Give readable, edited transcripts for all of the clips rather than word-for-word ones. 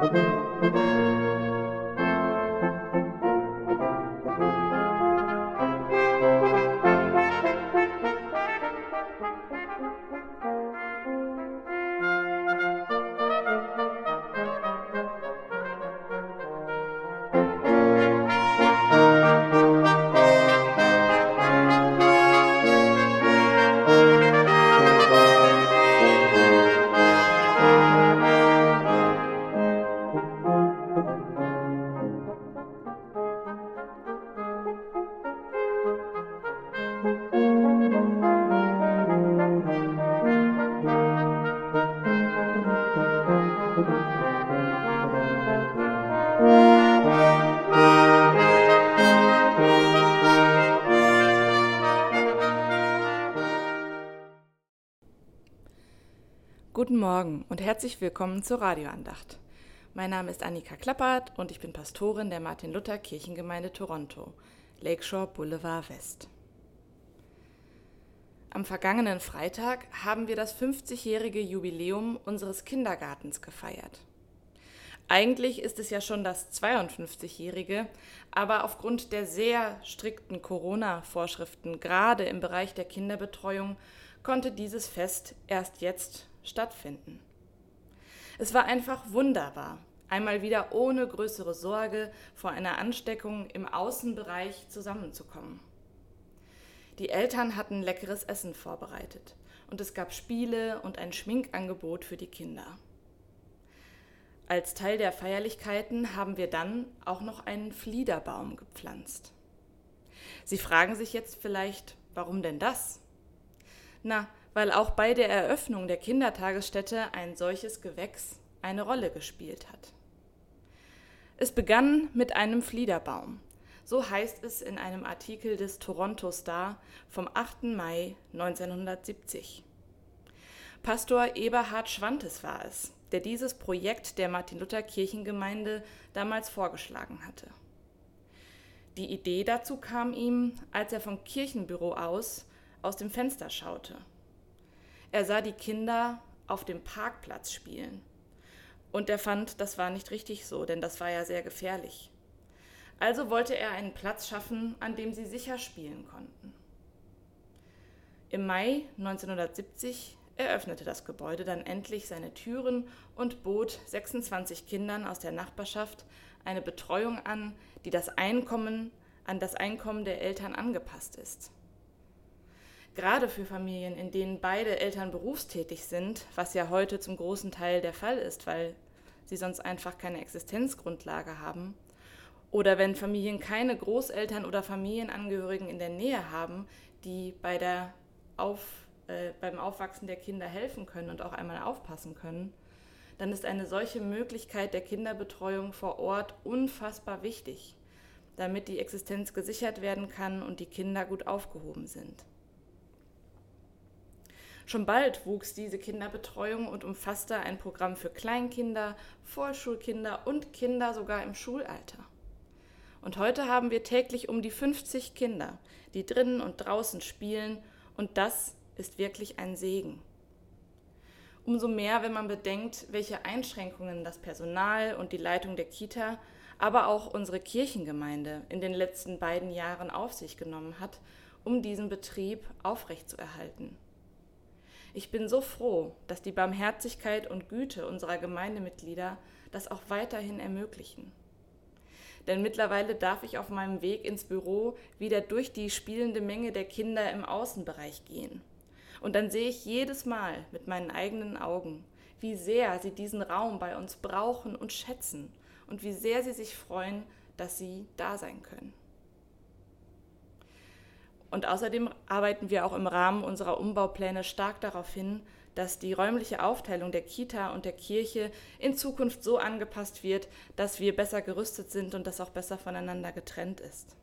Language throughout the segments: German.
Guten Morgen und herzlich willkommen zur Radioandacht. Mein Name ist Annika Klappert und ich bin Pastorin der Martin-Luther-Kirchengemeinde Toronto, Lakeshore Boulevard West. Am vergangenen Freitag haben wir das 50-jährige Jubiläum unseres Kindergartens gefeiert. Eigentlich ist es ja schon das 52-jährige, aber aufgrund der sehr strikten Corona-Vorschriften, gerade im Bereich der Kinderbetreuung, konnte dieses Fest erst jetzt stattfinden. Es war einfach wunderbar, einmal wieder ohne größere Sorge vor einer Ansteckung im Außenbereich zusammenzukommen. Die Eltern hatten leckeres Essen vorbereitet und es gab Spiele und ein Schminkangebot für die Kinder. Als Teil der Feierlichkeiten haben wir dann auch noch einen Fliederbaum gepflanzt. Sie fragen sich jetzt vielleicht, warum denn das? Na, weil auch bei der Eröffnung der Kindertagesstätte ein solches Gewächs eine Rolle gespielt hat. Es begann mit einem Fliederbaum. So heißt es in einem Artikel des Toronto Star vom 8. Mai 1970. Pastor Eberhard Schwantes war es, der dieses Projekt der Martin-Luther-Kirchengemeinde damals vorgeschlagen hatte. Die Idee dazu kam ihm, als er vom Kirchenbüro aus dem Fenster schaute. Er sah die Kinder auf dem Parkplatz spielen. Und er fand, das war nicht richtig so, denn das war ja sehr gefährlich. Also wollte er einen Platz schaffen, an dem sie sicher spielen konnten. Im Mai 1970 eröffnete das Gebäude dann endlich seine Türen und bot 26 Kindern aus der Nachbarschaft eine Betreuung an, die an das Einkommen der Eltern angepasst ist. Gerade für Familien, in denen beide Eltern berufstätig sind, was ja heute zum großen Teil der Fall ist, weil sie sonst einfach keine Existenzgrundlage haben, oder wenn Familien keine Großeltern oder Familienangehörigen in der Nähe haben, die beim Aufwachsen der Kinder helfen können und auch einmal aufpassen können, dann ist eine solche Möglichkeit der Kinderbetreuung vor Ort unfassbar wichtig, damit die Existenz gesichert werden kann und die Kinder gut aufgehoben sind. Schon bald wuchs diese Kinderbetreuung und umfasste ein Programm für Kleinkinder, Vorschulkinder und Kinder sogar im Schulalter. Und heute haben wir täglich um die 50 Kinder, die drinnen und draußen spielen, und das ist wirklich ein Segen. Umso mehr, wenn man bedenkt, welche Einschränkungen das Personal und die Leitung der Kita, aber auch unsere Kirchengemeinde in den letzten beiden Jahren auf sich genommen hat, um diesen Betrieb aufrechtzuerhalten. Ich bin so froh, dass die Barmherzigkeit und Güte unserer Gemeindemitglieder das auch weiterhin ermöglichen. Denn mittlerweile darf ich auf meinem Weg ins Büro wieder durch die spielende Menge der Kinder im Außenbereich gehen. Und dann sehe ich jedes Mal mit meinen eigenen Augen, wie sehr sie diesen Raum bei uns brauchen und schätzen und wie sehr sie sich freuen, dass sie da sein können. Und außerdem arbeiten wir auch im Rahmen unserer Umbaupläne stark darauf hin, dass die räumliche Aufteilung der Kita und der Kirche in Zukunft so angepasst wird, dass wir besser gerüstet sind und das auch besser voneinander getrennt ist.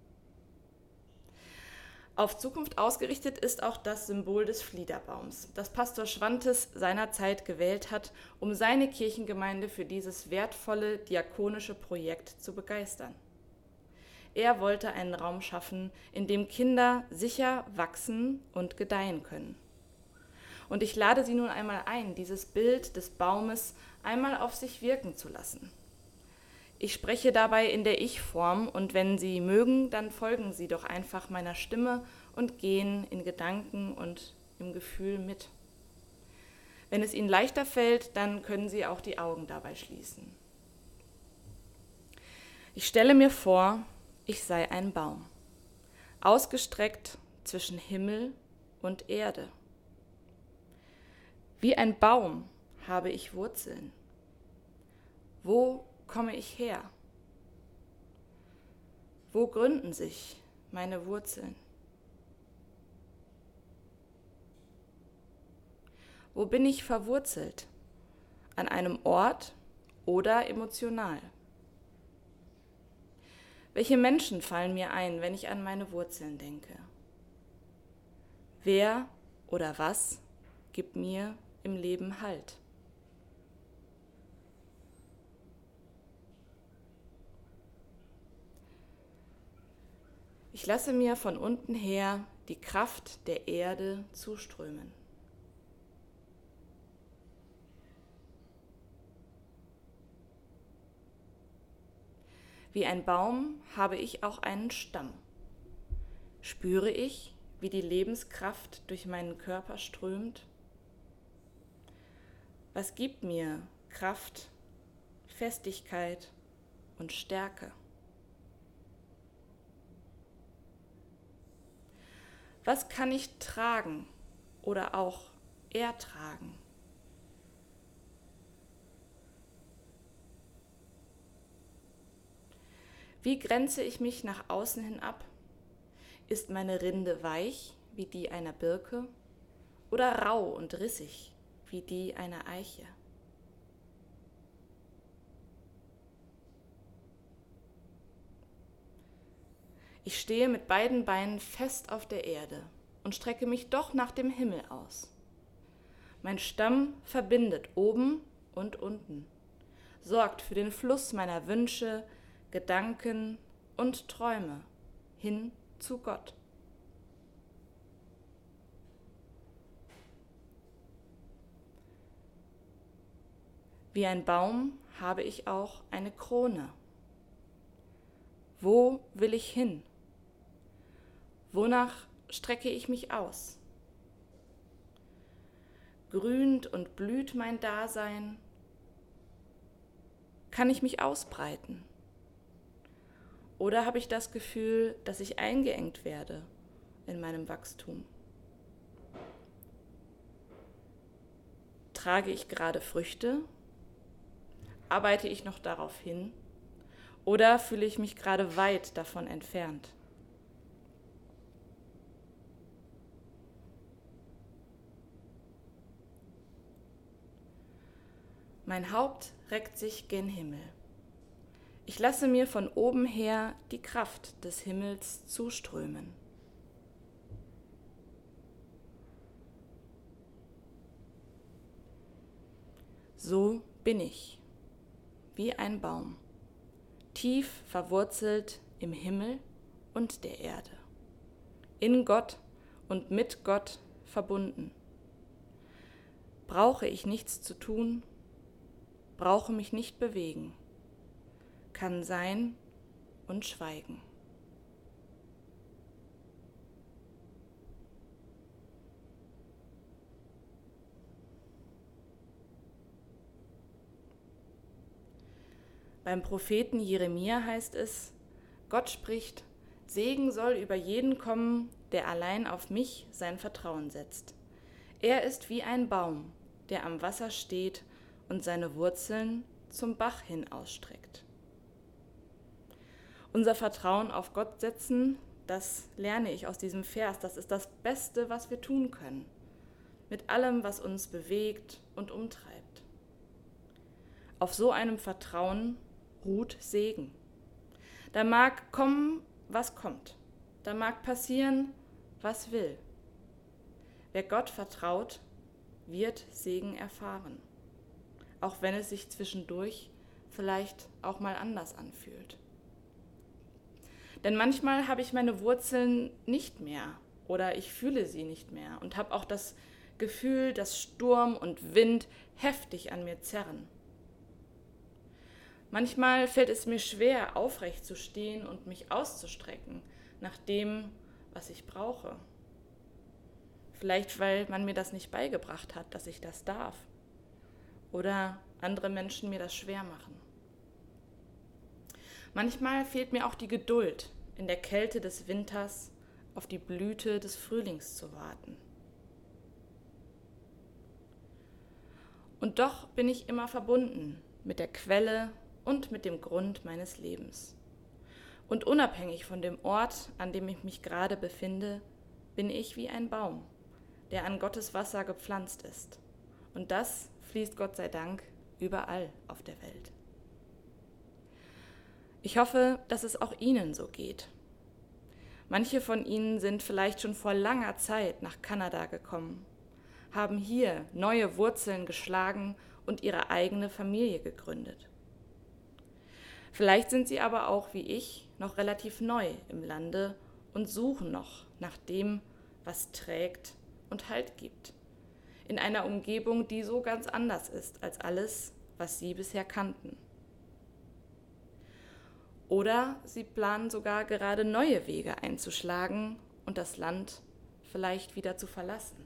Auf Zukunft ausgerichtet ist auch das Symbol des Fliederbaums, das Pastor Schwantes seinerzeit gewählt hat, um seine Kirchengemeinde für dieses wertvolle diakonische Projekt zu begeistern. Er wollte einen Raum schaffen, in dem Kinder sicher wachsen und gedeihen können. Und ich lade Sie nun einmal ein, dieses Bild des Baumes einmal auf sich wirken zu lassen. Ich spreche dabei in der Ich-Form und wenn Sie mögen, dann folgen Sie doch einfach meiner Stimme und gehen in Gedanken und im Gefühl mit. Wenn es Ihnen leichter fällt, dann können Sie auch die Augen dabei schließen. Ich stelle mir vor, ich sei ein Baum, ausgestreckt zwischen Himmel und Erde. Wie ein Baum habe ich Wurzeln. Wo komme ich her? Wo gründen sich meine Wurzeln? Wo bin ich verwurzelt? An einem Ort oder emotional? Welche Menschen fallen mir ein, wenn ich an meine Wurzeln denke? Wer oder was gibt mir im Leben Halt? Ich lasse mir von unten her die Kraft der Erde zuströmen. Wie ein Baum habe ich auch einen Stamm. Spüre ich, wie die Lebenskraft durch meinen Körper strömt? Was gibt mir Kraft, Festigkeit und Stärke? Was kann ich tragen oder auch ertragen? Wie grenze ich mich nach außen hin ab? Ist meine Rinde weich wie die einer Birke oder rau und rissig wie die einer Eiche? Ich stehe mit beiden Beinen fest auf der Erde und strecke mich doch nach dem Himmel aus. Mein Stamm verbindet oben und unten, sorgt für den Fluss meiner Wünsche, Gedanken und Träume hin zu Gott. Wie ein Baum habe ich auch eine Krone. Wo will ich hin? Wonach strecke ich mich aus? Grünt und blüht mein Dasein? Kann ich mich ausbreiten? Oder habe ich das Gefühl, dass ich eingeengt werde in meinem Wachstum? Trage ich gerade Früchte? Arbeite ich noch darauf hin? Oder fühle ich mich gerade weit davon entfernt? Mein Haupt reckt sich gen Himmel. Ich lasse mir von oben her die Kraft des Himmels zuströmen. So bin ich, wie ein Baum, tief verwurzelt im Himmel und der Erde, in Gott und mit Gott verbunden. Brauche ich nichts zu tun, brauche mich nicht bewegen, kann sein und schweigen. Beim Propheten Jeremia heißt es, Gott spricht, Segen soll über jeden kommen, der allein auf mich sein Vertrauen setzt. Er ist wie ein Baum, der am Wasser steht und seine Wurzeln zum Bach hin ausstreckt. Unser Vertrauen auf Gott setzen, das lerne ich aus diesem Vers, das ist das Beste, was wir tun können, mit allem, was uns bewegt und umtreibt. Auf so einem Vertrauen ruht Segen. Da mag kommen, was kommt, da mag passieren, was will. Wer Gott vertraut, wird Segen erfahren, auch wenn es sich zwischendurch vielleicht auch mal anders anfühlt. Denn manchmal habe ich meine Wurzeln nicht mehr oder ich fühle sie nicht mehr und habe auch das Gefühl, dass Sturm und Wind heftig an mir zerren. Manchmal fällt es mir schwer, aufrecht zu stehen und mich auszustrecken nach dem, was ich brauche. Vielleicht, weil man mir das nicht beigebracht hat, dass ich das darf. Oder andere Menschen mir das schwer machen. Manchmal fehlt mir auch die Geduld, in der Kälte des Winters auf die Blüte des Frühlings zu warten. Und doch bin ich immer verbunden mit der Quelle und mit dem Grund meines Lebens. Und unabhängig von dem Ort, an dem ich mich gerade befinde, bin ich wie ein Baum, der an Gottes Wasser gepflanzt ist. Und das fließt Gott sei Dank überall auf der Welt. Ich hoffe, dass es auch Ihnen so geht. Manche von Ihnen sind vielleicht schon vor langer Zeit nach Kanada gekommen, haben hier neue Wurzeln geschlagen und ihre eigene Familie gegründet. Vielleicht sind Sie aber auch, wie ich, noch relativ neu im Lande und suchen noch nach dem, was trägt und Halt gibt, in einer Umgebung, die so ganz anders ist als alles, was Sie bisher kannten. Oder Sie planen sogar gerade neue Wege einzuschlagen und das Land vielleicht wieder zu verlassen.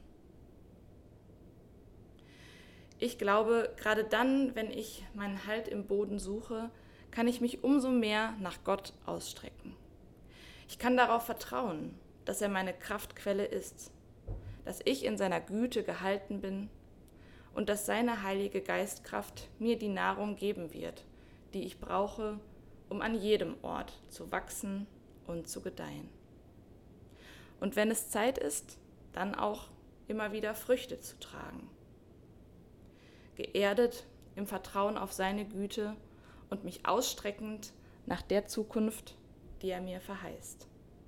Ich glaube, gerade dann, wenn ich meinen Halt im Boden suche, kann ich mich umso mehr nach Gott ausstrecken. Ich kann darauf vertrauen, dass er meine Kraftquelle ist, dass ich in seiner Güte gehalten bin und dass seine heilige Geistkraft mir die Nahrung geben wird, die ich brauche, um an jedem Ort zu wachsen und zu gedeihen. Und wenn es Zeit ist, dann auch immer wieder Früchte zu tragen. Geerdet im Vertrauen auf seine Güte und mich ausstreckend nach der Zukunft, die er mir verheißt.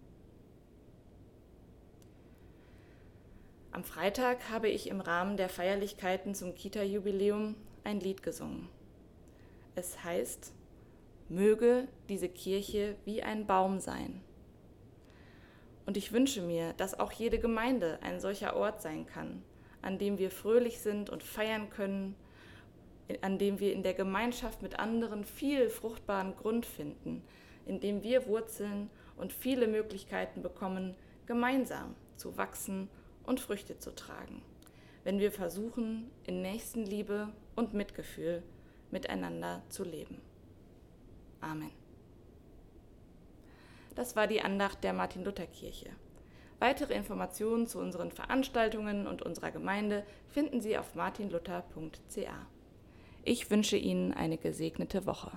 Am Freitag habe ich im Rahmen der Feierlichkeiten zum Kita-Jubiläum ein Lied gesungen. Es heißt: Möge diese Kirche wie ein Baum sein. Und ich wünsche mir, dass auch jede Gemeinde ein solcher Ort sein kann, an dem wir fröhlich sind und feiern können, an dem wir in der Gemeinschaft mit anderen viel fruchtbaren Grund finden, in dem wir Wurzeln und viele Möglichkeiten bekommen, gemeinsam zu wachsen und Früchte zu tragen, wenn wir versuchen, in Nächstenliebe und Mitgefühl miteinander zu leben. Amen. Das war die Andacht der Martin-Luther-Kirche. Weitere Informationen zu unseren Veranstaltungen und unserer Gemeinde finden Sie auf martinluther.ca. Ich wünsche Ihnen eine gesegnete Woche.